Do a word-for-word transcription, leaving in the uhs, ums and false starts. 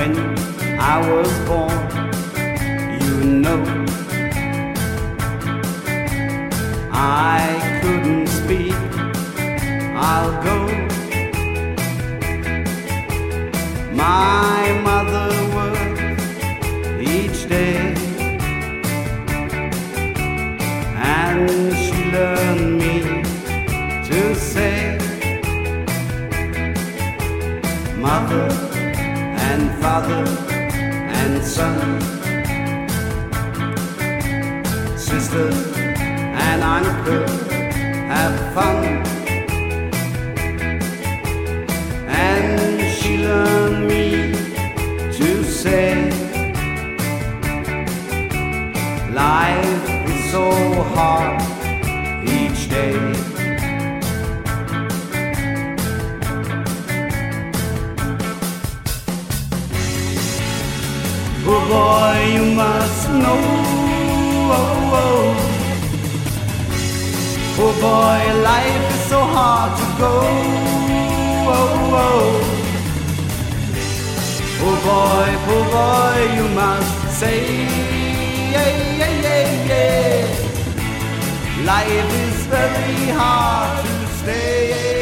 when I was born, you know. I couldn't speak, I'll go. My mother worked each day, and she learned me to say mother and father and son, sister and uncle, have fun. And she learned me to say life is so hard each day. Oh boy, you must know, oh, oh. Oh boy, life is so hard to go, oh, oh. Oh boy, oh boy, you must say, yeah, yeah, yeah, yeah. Life is very hard to stay.